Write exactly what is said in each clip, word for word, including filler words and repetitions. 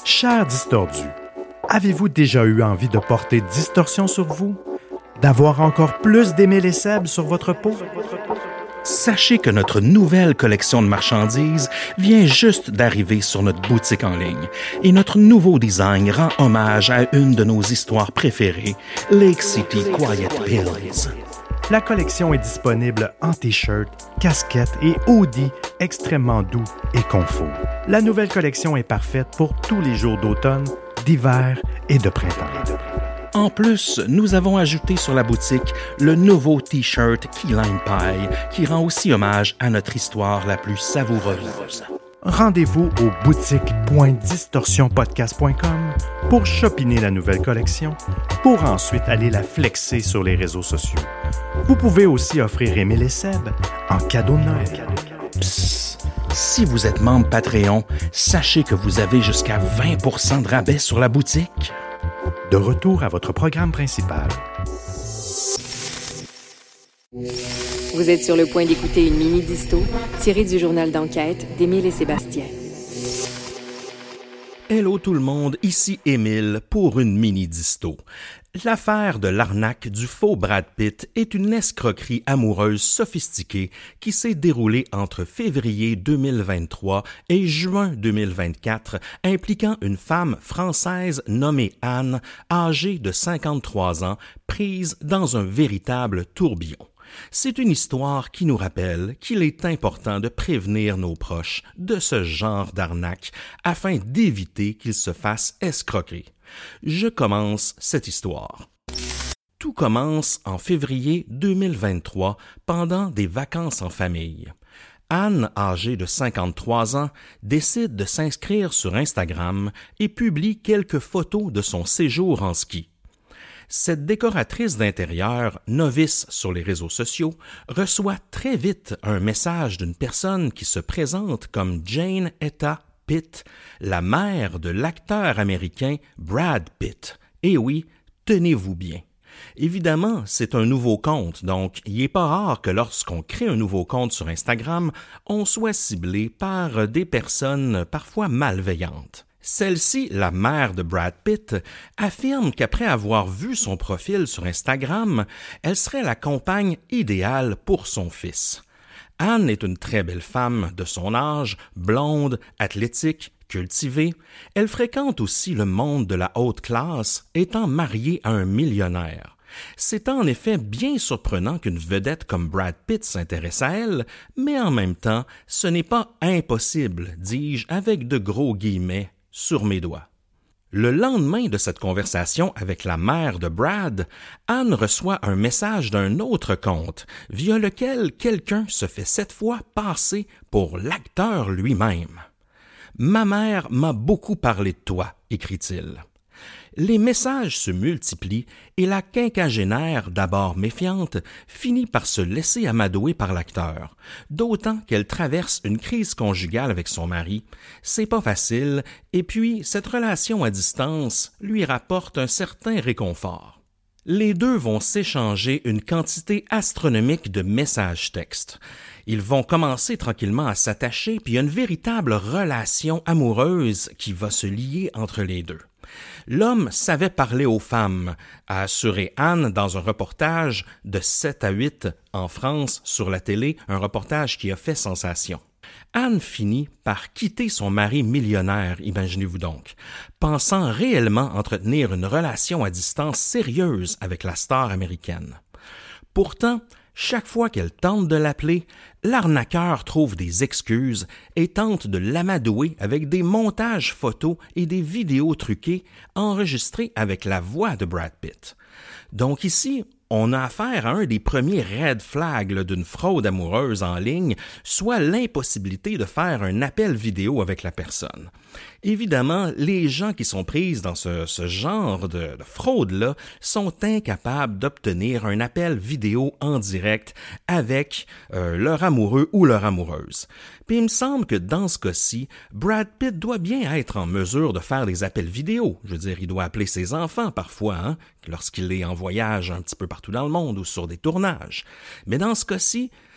Chers distordus, avez-vous déjà eu envie de porter distorsion sur vous? D'avoir encore plus d'Émile et Seb sur votre peau? Sachez que notre nouvelle collection de marchandises vient juste d'arriver sur notre boutique en ligne et notre nouveau design rend hommage à une de nos histoires préférées, Lake City Quiet Pills. La collection est disponible en t-shirt, casquettes et hoodies extrêmement doux et confort. La nouvelle collection est parfaite pour tous les jours d'automne, d'hiver et de printemps. En plus, nous avons ajouté sur la boutique le nouveau t-shirt Key Lime Pie qui rend aussi hommage à notre histoire la plus savoureuse. Rendez-vous au boutique point distorsion podcast point com pour chopiner la nouvelle collection, pour ensuite aller la flexer sur les réseaux sociaux. Vous pouvez aussi offrir Émile et Seb en cadeau de Noël. Psst, si vous êtes membre Patreon, sachez que vous avez jusqu'à vingt pour cent de rabais sur la boutique. De retour à votre programme principal. Vous êtes sur le point d'écouter une mini-disto tirée du journal d'enquête d'Émile et Sébastien. Hello tout le monde, ici Émile pour une mini-disto. L'affaire de l'arnaque du faux Brad Pitt est une escroquerie amoureuse sophistiquée qui s'est déroulée entre février deux mille vingt-trois et juin deux mille vingt-quatre, impliquant une femme française nommée Anne, âgée de cinquante-trois ans, prise dans un véritable tourbillon. C'est une histoire qui nous rappelle qu'il est important de prévenir nos proches de ce genre d'arnaque afin d'éviter qu'ils se fassent escroquer. Je commence cette histoire. Tout commence en février deux mille vingt-trois, pendant des vacances en famille. Anne, âgée de cinquante-trois ans, décide de s'inscrire sur Instagram et publie quelques photos de son séjour en ski. Cette décoratrice d'intérieur, novice sur les réseaux sociaux, reçoit très vite un message d'une personne qui se présente comme Jane Etta Pitt, la mère de l'acteur américain Brad Pitt. Et oui, tenez-vous bien. Évidemment, c'est un nouveau compte, donc il n'est pas rare que lorsqu'on crée un nouveau compte sur Instagram, on soit ciblé par des personnes parfois malveillantes. Celle-ci, la mère de Brad Pitt, affirme qu'après avoir vu son profil sur Instagram, elle serait la compagne idéale pour son fils. Anne est une très belle femme de son âge, blonde, athlétique, cultivée. Elle fréquente aussi le monde de la haute classe, étant mariée à un millionnaire. C'est en effet bien surprenant qu'une vedette comme Brad Pitt s'intéresse à elle, mais en même temps, ce n'est pas impossible, dis-je avec de gros guillemets, sur mes doigts. Le lendemain de cette conversation avec la mère de Brad, Anne reçoit un message d'un autre compte, via lequel quelqu'un se fait cette fois passer pour l'acteur lui-même. « Ma mère m'a beaucoup parlé de toi », écrit-il. Les messages se multiplient et la quinquagénaire, d'abord méfiante, finit par se laisser amadouer par l'acteur, d'autant qu'elle traverse une crise conjugale avec son mari. C'est pas facile, et puis cette relation à distance lui rapporte un certain réconfort. Les deux vont s'échanger une quantité astronomique de messages textes. Ils vont commencer tranquillement à s'attacher, puis il y a une véritable relation amoureuse qui va se lier entre les deux. L'homme savait parler aux femmes, a assuré Anne dans un reportage de sept à huit en France sur la télé, un reportage qui a fait sensation. Anne finit par quitter son mari millionnaire, imaginez-vous donc, pensant réellement entretenir une relation à distance sérieuse avec la star américaine. Pourtant, chaque fois qu'elle tente de l'appeler, l'arnaqueur trouve des excuses et tente de l'amadouer avec des montages photos et des vidéos truquées enregistrées avec la voix de Brad Pitt. Donc ici, on a affaire à un des premiers red flags là, d'une fraude amoureuse en ligne, soit l'impossibilité de faire un appel vidéo avec la personne. Évidemment, les gens qui sont pris dans ce, ce genre de, de fraude-là sont incapables d'obtenir un appel vidéo en direct avec euh, leur amoureux ou leur amoureuse. Puis il me semble que dans ce cas-ci, Brad Pitt doit bien être en mesure de faire des appels vidéo. Je veux dire, il doit appeler ses enfants parfois, hein, lorsqu'il est en voyage un petit peu partout dans le monde ou sur des tournages. Mais dans ce cas-ci,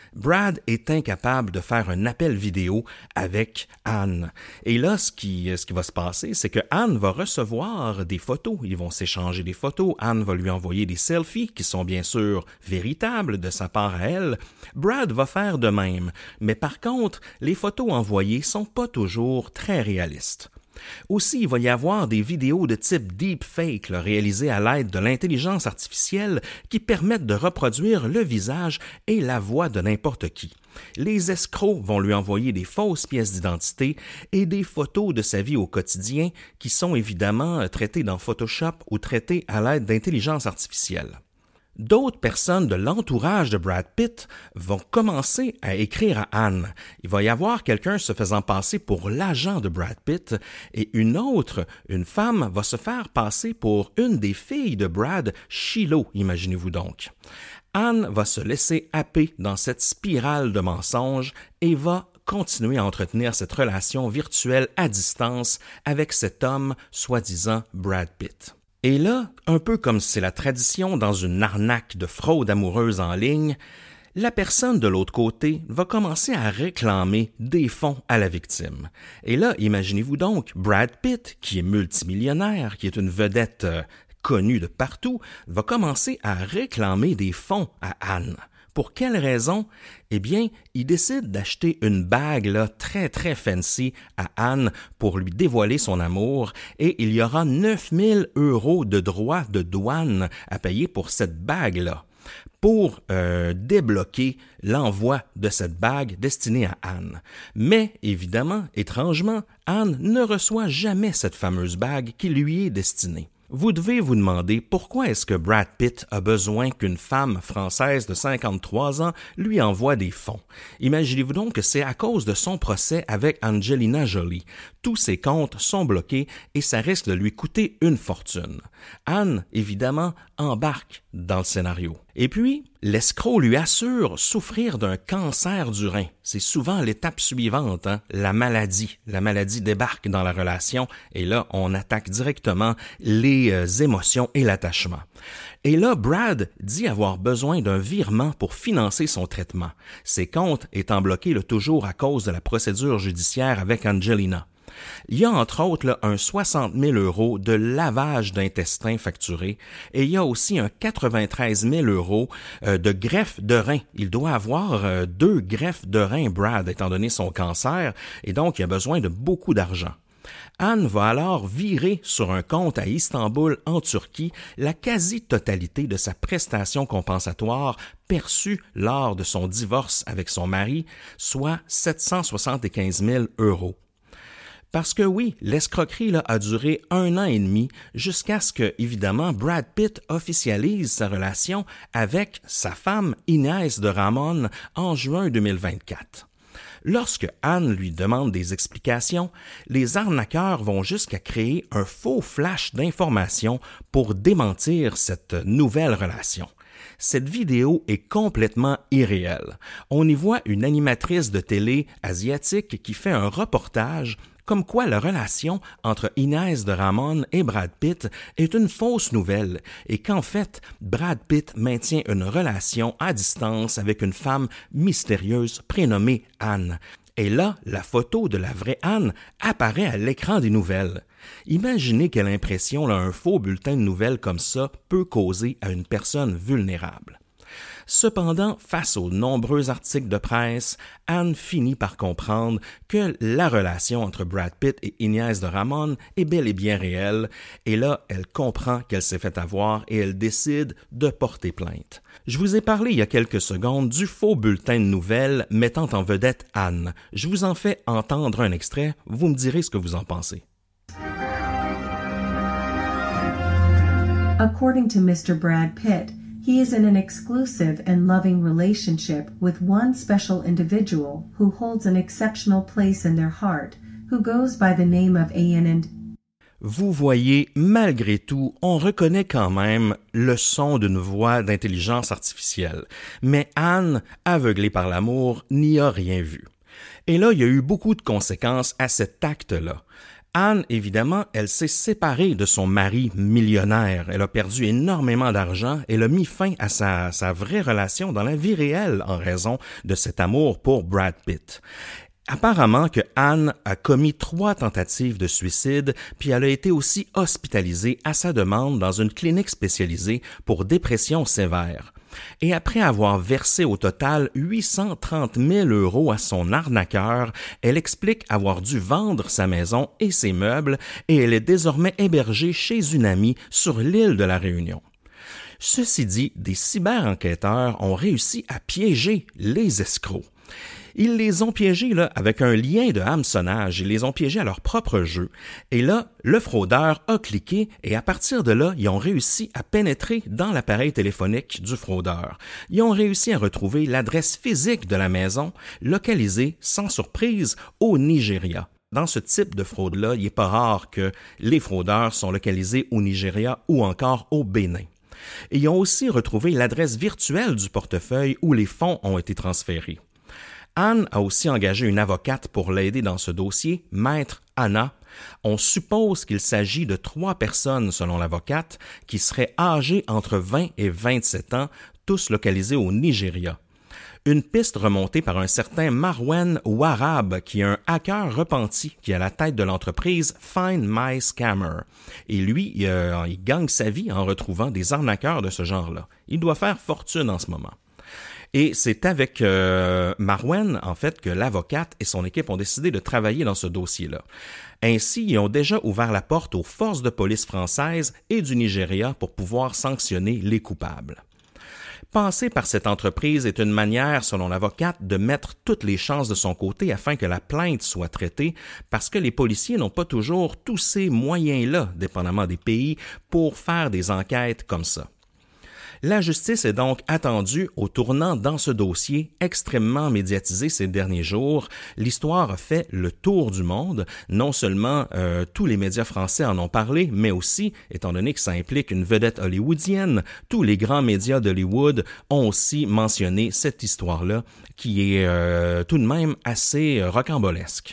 Brad est incapable de faire un appel vidéo avec Anne. Et là, ce qui, ce qui va se passer, c'est que Anne va recevoir des photos. Ils vont s'échanger des photos. Anne va lui envoyer des selfies qui sont bien sûr véritables de sa part à elle. Brad va faire de même. Mais par contre, les photos envoyées sont pas toujours très réalistes. Aussi, il va y avoir des vidéos de type deepfake là, réalisées à l'aide de l'intelligence artificielle qui permettent de reproduire le visage et la voix de n'importe qui. Les escrocs vont lui envoyer des fausses pièces d'identité et des photos de sa vie au quotidien qui sont évidemment traitées dans Photoshop ou traitées à l'aide d'intelligence artificielle. D'autres personnes de l'entourage de Brad Pitt vont commencer à écrire à Anne. Il va y avoir quelqu'un se faisant passer pour l'agent de Brad Pitt et une autre, une femme, va se faire passer pour une des filles de Brad, Shiloh, imaginez-vous donc. Anne va se laisser happer dans cette spirale de mensonges et va continuer à entretenir cette relation virtuelle à distance avec cet homme soi-disant Brad Pitt. Et là, un peu comme c'est la tradition dans une arnaque de fraude amoureuse en ligne, la personne de l'autre côté va commencer à réclamer des fonds à la victime. Et là, imaginez-vous donc, Brad Pitt, qui est multimillionnaire, qui est une vedette euh, connue de partout, va commencer à réclamer des fonds à Anne. Pour quelle raison? Eh bien, il décide d'acheter une bague là, très très fancy à Anne pour lui dévoiler son amour et il y aura neuf mille euros de droits de douane à payer pour cette bague-là pour euh, débloquer l'envoi de cette bague destinée à Anne. Mais évidemment, étrangement, Anne ne reçoit jamais cette fameuse bague qui lui est destinée. Vous devez vous demander pourquoi est-ce que Brad Pitt a besoin qu'une femme française de cinquante-trois ans lui envoie des fonds. Imaginez-vous donc que c'est à cause de son procès avec Angelina Jolie. Tous ses comptes sont bloqués et ça risque de lui coûter une fortune. Anne, évidemment, embarque dans le scénario. Et puis, l'escroc lui assure souffrir d'un cancer du rein. C'est souvent l'étape suivante, hein? La maladie. La maladie débarque dans la relation et là, on attaque directement les euh, émotions et l'attachement. Et là, Brad dit avoir besoin d'un virement pour financer son traitement, ses comptes étant bloqués là, toujours à cause de la procédure judiciaire avec Angelina. Il y a entre autres là, un soixante mille euros de lavage d'intestin facturé et il y a aussi un quatre-vingt-treize mille euros euh, de greffe de rein. Il doit avoir euh, deux greffes de rein, Brad, étant donné son cancer, et donc il a besoin de beaucoup d'argent. Anne va alors virer sur un compte à Istanbul, en Turquie, la quasi-totalité de sa prestation compensatoire perçue lors de son divorce avec son mari, soit sept cent soixante-quinze mille euros. Parce que oui, l'escroquerie là, a duré un an et demi jusqu'à ce que, évidemment, Brad Pitt officialise sa relation avec sa femme Inès de Ramon en juin deux mille vingt-quatre. Lorsque Anne lui demande des explications, les arnaqueurs vont jusqu'à créer un faux flash d'informations pour démentir cette nouvelle relation. Cette vidéo est complètement irréelle. On y voit une animatrice de télé asiatique qui fait un reportage comme quoi la relation entre Inès de Ramon et Brad Pitt est une fausse nouvelle et qu'en fait, Brad Pitt maintient une relation à distance avec une femme mystérieuse prénommée Anne. Et là, la photo de la vraie Anne apparaît à l'écran des nouvelles. Imaginez quelle impression là, un faux bulletin de nouvelles comme ça peut causer à une personne vulnérable. Cependant, face aux nombreux articles de presse, Anne finit par comprendre que la relation entre Brad Pitt et Inès de Ramon est bel et bien réelle, et là, elle comprend qu'elle s'est fait avoir et elle décide de porter plainte. Je vous ai parlé il y a quelques secondes du faux bulletin de nouvelles mettant en vedette Anne. Je vous en fais entendre un extrait, vous me direz ce que vous en pensez. According to Mister Brad Pitt, he is in an exclusive and loving relationship with one special individual who holds an exceptional place in their heart, who goes by the name of Anne. Vous voyez, malgré tout, on reconnaît quand même le son d'une voix d'intelligence artificielle. Mais Anne, aveuglée par l'amour, n'y a rien vu. Et là, il y a eu beaucoup de conséquences à cet acte-là. Anne, évidemment, elle s'est séparée de son mari millionnaire. Elle a perdu énormément d'argent. Elle a mis fin à sa, sa vraie relation dans la vie réelle en raison de cet amour pour Brad Pitt. Apparemment que Anne a commis trois tentatives de suicide, puis elle a été aussi hospitalisée à sa demande dans une clinique spécialisée pour dépression sévère. Et après avoir versé au total huit cent trente mille euros à son arnaqueur, elle explique avoir dû vendre sa maison et ses meubles et elle est désormais hébergée chez une amie sur l'île de la Réunion. Ceci dit, des cyber-enquêteurs ont réussi à piéger les escrocs. Ils les ont piégés là, avec un lien de hameçonnage, ils les ont piégés à leur propre jeu. Et là, le fraudeur a cliqué et à partir de là, ils ont réussi à pénétrer dans l'appareil téléphonique du fraudeur. Ils ont réussi à retrouver l'adresse physique de la maison, localisée, sans surprise, au Nigeria. Dans ce type de fraude-là, il n'est pas rare que les fraudeurs sont localisés au Nigeria ou encore au Bénin. Et ils ont aussi retrouvé l'adresse virtuelle du portefeuille où les fonds ont été transférés. Anne a aussi engagé une avocate pour l'aider dans ce dossier, Maître Anna. On suppose qu'il s'agit de trois personnes, selon l'avocate, qui seraient âgées entre vingt et vingt-sept ans, tous localisés au Nigeria. Une piste remontée par un certain Marwan Warab, qui est un hacker repenti, qui est à la tête de l'entreprise Find My Scammer. Et lui, il, euh, il gagne sa vie en retrouvant des arnaqueurs de ce genre-là. Il doit faire fortune en ce moment. Et c'est avec euh, Marwan, en fait, que l'avocate et son équipe ont décidé de travailler dans ce dossier-là. Ainsi, ils ont déjà ouvert la porte aux forces de police françaises et du Nigeria pour pouvoir sanctionner les coupables. Passer par cette entreprise est une manière, selon l'avocate, de mettre toutes les chances de son côté afin que la plainte soit traitée, parce que les policiers n'ont pas toujours tous ces moyens-là, dépendamment des pays, pour faire des enquêtes comme ça. La justice est donc attendue au tournant dans ce dossier extrêmement médiatisé ces derniers jours. L'histoire a fait le tour du monde. Non seulement euh, tous les médias français en ont parlé, mais aussi, étant donné que ça implique une vedette hollywoodienne, tous les grands médias d'Hollywood ont aussi mentionné cette histoire-là qui est euh, tout de même assez rocambolesque.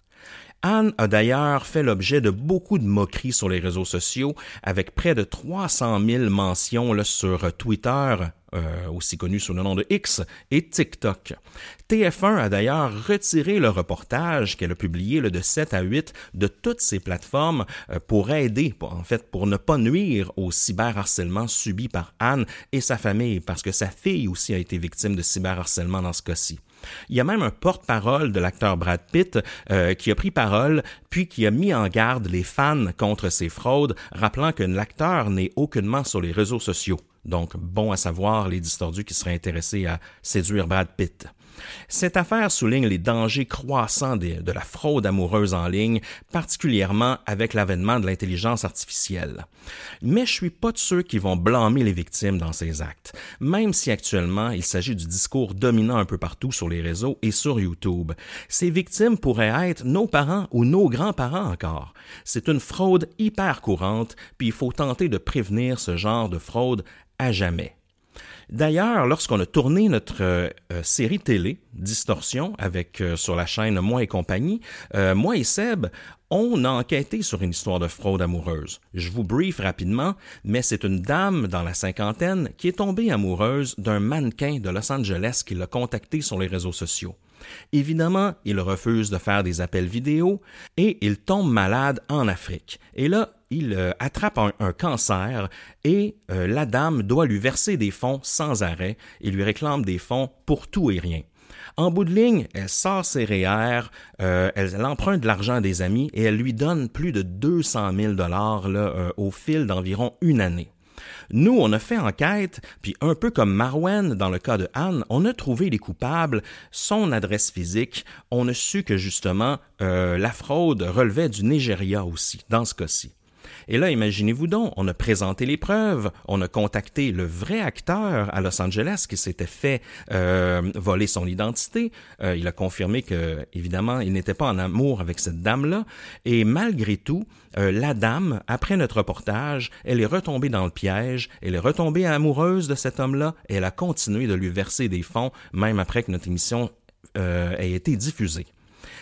Anne a d'ailleurs fait l'objet de beaucoup de moqueries sur les réseaux sociaux, avec près de trois cent mille mentions là, sur Twitter, euh, aussi connu sous le nom de X, et TikTok. T F un a d'ailleurs retiré le reportage qu'elle a publié là, de sept à huit de toutes ces plateformes euh, pour aider, pour, en fait, pour ne pas nuire au cyberharcèlement subi par Anne et sa famille, parce que sa fille aussi a été victime de cyberharcèlement dans ce cas-ci. Il y a même un porte-parole de l'acteur Brad Pitt euh, qui a pris parole puis qui a mis en garde les fans contre ces fraudes, rappelant que l'acteur n'est aucunement sur les réseaux sociaux. Donc, bon à savoir les distordus qui seraient intéressés à séduire Brad Pitt. Cette affaire souligne les dangers croissants de, de la fraude amoureuse en ligne, particulièrement avec l'avènement de l'intelligence artificielle. Mais je suis pas de ceux qui vont blâmer les victimes dans ces actes, même si actuellement il s'agit du discours dominant un peu partout sur les réseaux et sur YouTube. Ces victimes pourraient être nos parents ou nos grands-parents encore. C'est une fraude hyper courante, puis il faut tenter de prévenir ce genre de fraude à jamais. D'ailleurs, lorsqu'on a tourné notre euh, série télé, Distorsion, avec euh, sur la chaîne Moi et compagnie, euh, moi et Seb, on a enquêté sur une histoire de fraude amoureuse. Je vous brief rapidement, mais c'est une dame dans la cinquantaine qui est tombée amoureuse d'un mannequin de Los Angeles qui l'a contacté sur les réseaux sociaux. Évidemment, il refuse de faire des appels vidéo et il tombe malade en Afrique. Et là, il euh, attrape un, un cancer et euh, la dame doit lui verser des fonds sans arrêt et lui réclame des fonds pour tout et rien. En bout de ligne, elle sort ses R E E R, euh, elle, elle emprunte de l'argent à des amis et elle lui donne plus de deux cent mille dollars là, euh, au fil d'environ une année. Nous, on a fait enquête, puis un peu comme Marwan dans le cas de Anne, on a trouvé les coupables, son adresse physique, on a su que justement euh, la fraude relevait du Nigeria aussi, dans ce cas-ci. Et là, imaginez-vous donc, on a présenté les preuves, on a contacté le vrai acteur à Los Angeles qui s'était fait euh, voler son identité. Euh, il a confirmé que, évidemment, il n'était pas en amour avec cette dame-là. Et malgré tout, euh, la dame, après notre reportage, elle est retombée dans le piège, elle est retombée amoureuse de cet homme-là et elle a continué de lui verser des fonds, même après que notre émission euh, ait été diffusée.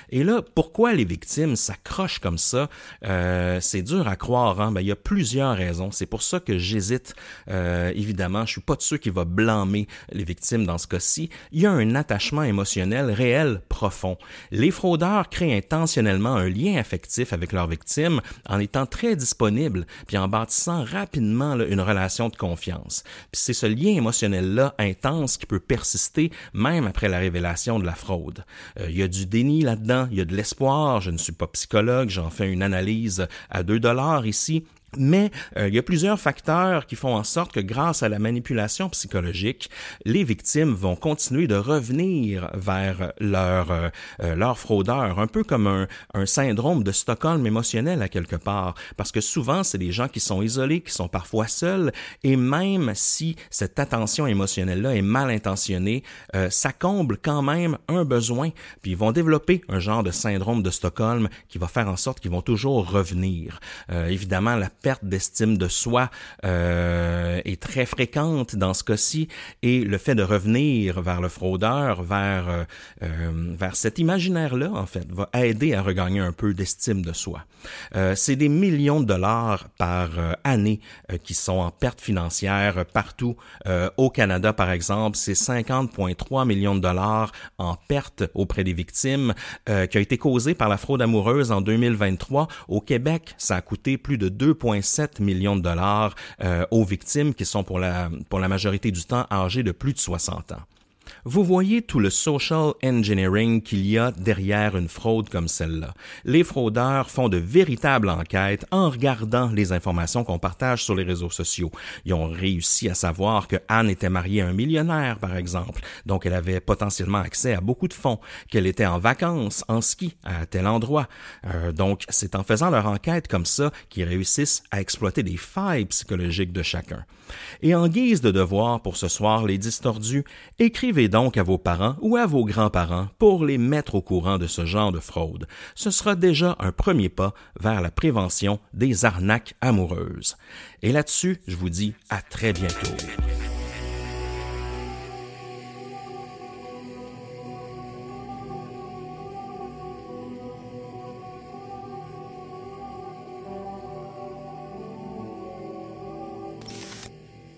Et là, pourquoi les victimes s'accrochent comme ça? Euh, c'est dur à croire, hein? Ben, il y a plusieurs raisons. C'est pour ça que j'hésite. Euh, évidemment, je suis pas de ceux qui va blâmer les victimes dans ce cas-ci. Il y a un attachement émotionnel réel profond. Les fraudeurs créent intentionnellement un lien affectif avec leurs victimes en étant très disponibles, puis en bâtissant rapidement là, une relation de confiance. Puis c'est ce lien émotionnel-là intense qui peut persister même après la révélation de la fraude. Euh, il y a du déni là-dedans, il y a de l'espoir. Je ne suis pas psychologue, j'en fais une analyse à deux dollars ici. Mais euh, il y a plusieurs facteurs qui font en sorte que grâce à la manipulation psychologique, les victimes vont continuer de revenir vers leur euh, leur fraudeur, un peu comme un, un syndrome de Stockholm émotionnel à quelque part, parce que souvent c'est des gens qui sont isolés, qui sont parfois seuls, et même si cette attention émotionnelle-là est mal intentionnée, euh, ça comble quand même un besoin, puis ils vont développer un genre de syndrome de Stockholm qui va faire en sorte qu'ils vont toujours revenir. Euh, évidemment, la perte d'estime de soi euh, est très fréquente dans ce cas-ci, et le fait de revenir vers le fraudeur, vers euh, euh, vers cet imaginaire-là, en fait, va aider à regagner un peu d'estime de soi. Euh, c'est des millions de dollars par euh, année euh, qui sont en perte financière euh, partout. Euh, au Canada, par exemple, c'est cinquante virgule trois millions de dollars en perte auprès des victimes euh, qui a été causée par la fraude amoureuse en deux mille vingt-trois. Au Québec, ça a coûté plus de deux virgule sept millions de dollars euh, aux victimes qui sont pour la, pour la majorité du temps âgées de plus de soixante ans. Vous voyez tout le social engineering qu'il y a derrière une fraude comme celle-là. Les fraudeurs font de véritables enquêtes en regardant les informations qu'on partage sur les réseaux sociaux. Ils ont réussi à savoir que Anne était mariée à un millionnaire, par exemple, donc elle avait potentiellement accès à beaucoup de fonds, qu'elle était en vacances, en ski, à tel endroit. Euh, donc, c'est en faisant leur enquête comme ça qu'ils réussissent à exploiter des failles psychologiques de chacun. Et en guise de devoir pour ce soir, les distordus, écrivez donc à vos parents ou à vos grands-parents pour les mettre au courant de ce genre de fraude. Ce sera déjà un premier pas vers la prévention des arnaques amoureuses. Et là-dessus, je vous dis à très bientôt.